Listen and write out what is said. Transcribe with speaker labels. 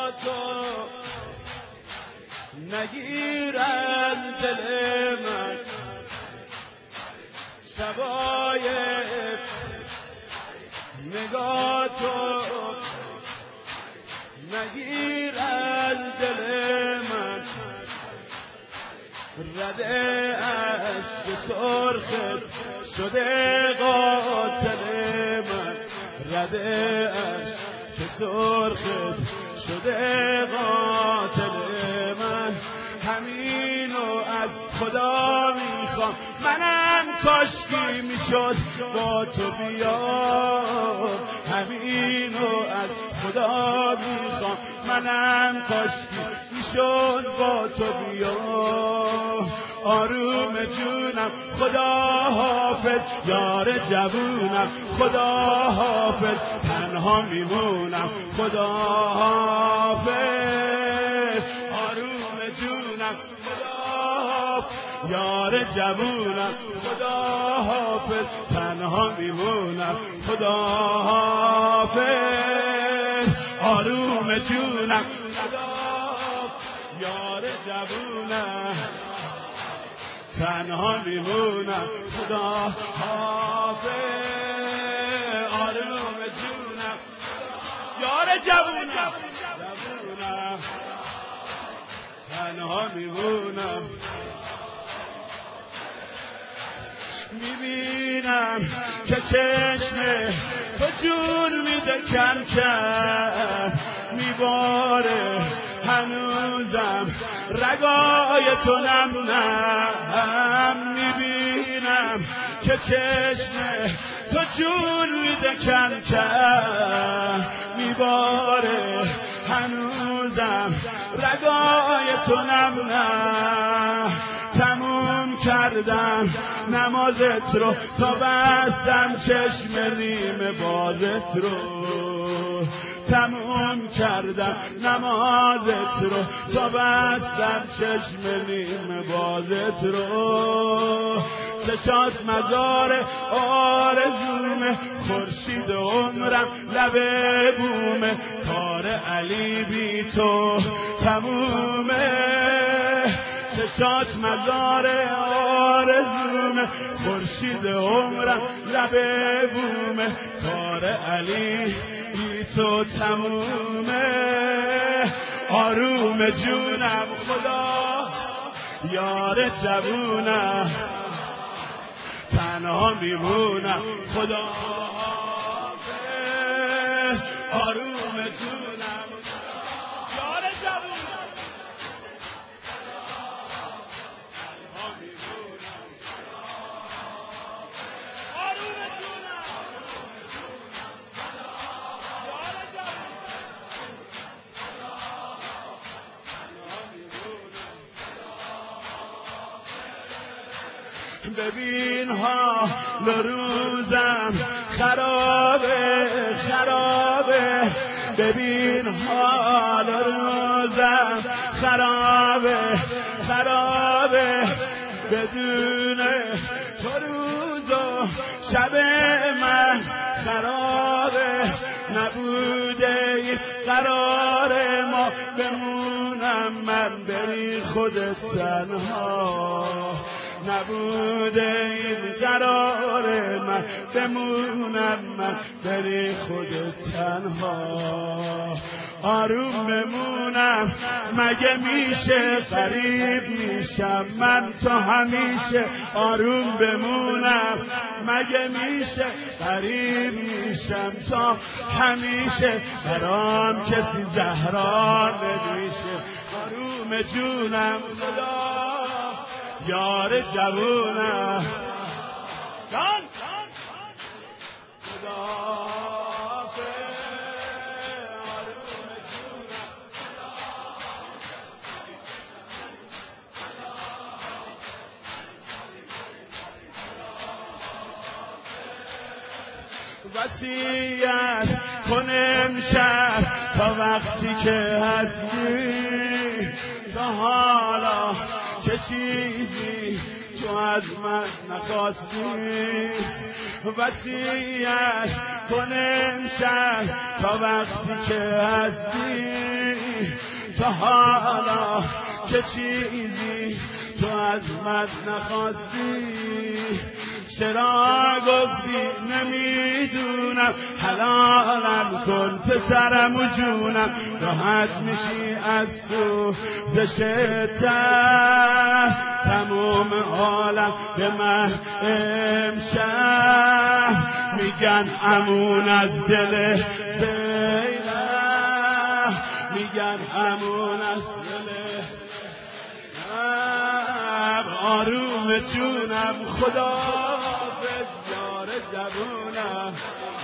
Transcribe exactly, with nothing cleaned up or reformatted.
Speaker 1: تو نگیرن دل من، شبای نگاه تو نگیرن دل من، رده عشق سرخت شده قاتل من، رده عشق سرخت شده قاتل من. همینو از خدا میخوام، منم کاشکی میشد با تو بیام. همینو از خدا میخوام، منم کاشکی میشد با تو بیام. آروم جونم خدا حافظ، یار جوونم خدا حافظ، تنها میمونم خدا حافظ. آروم جونم خدا حافظ، یار جوونم خدا حافظ، تنها میمونم خدا حافظ. آروم جونم خدا حافظ، یار جوونم تنها میمونم خدا حافظ. آروم جونم یار جوونم جوونم تنها میمونم. میبینم که چشم تو جون میده کم کم، میباره هنوزم رگای تو نم نم. میبینم که چشم تو جون میده کم کم، میباره هنوزم رگای تو نم نم. تموم کردم نمازت رو تا بستم چشم نیمه بازت رو، تموم کردم نمازت رو تا بستم چشم نیمه بازت رو. چشات مزار آرزومه، خورشید عمرم لبه بومه، کار علی بی تو تمومه. چشات مزار آرزومه، خورشید عمرم لبه بومه، کار علی بی تو تمومه. آروم جونم خدا یار جوونم، تنها میمونم خدا حافظ. آروم جونم یار جوونم، تنها میمونم. آروم جونم یار جوونم. ببین ها روزم خرابه خرابه، ببین حال روزم خرابه خرابه. بدون تو روز و شب من خرابه، نبوده این قرار ما بمونم من بری خودت تنها، نبوده این قرار من بمونم من بری خودت تنها. آروم بمونم مگه میشه، غریب میشم من تو همیشه. آروم بمونم مگه میشه، غریب میشم تا همیشه. برام کسی زهرا نمیشه. آروم جونم خدا یار جوونم، جان خدا وصیت کن امشب تا وقتی که هستی، تا حالا چه چیزی تو از من نخواستی. وصیت کن امشب تا وقتی که هستی، تو حالا که چیزی تو از من نخواستی، چرا گفتی نمیدونم، حلالم کن پسرم و جونم، راحت میشی از سوزشتم، تموم عالم به من امشب میگن امون از دل زینب، میگن امون از دل آروم جونم، خدا به یار جوونم.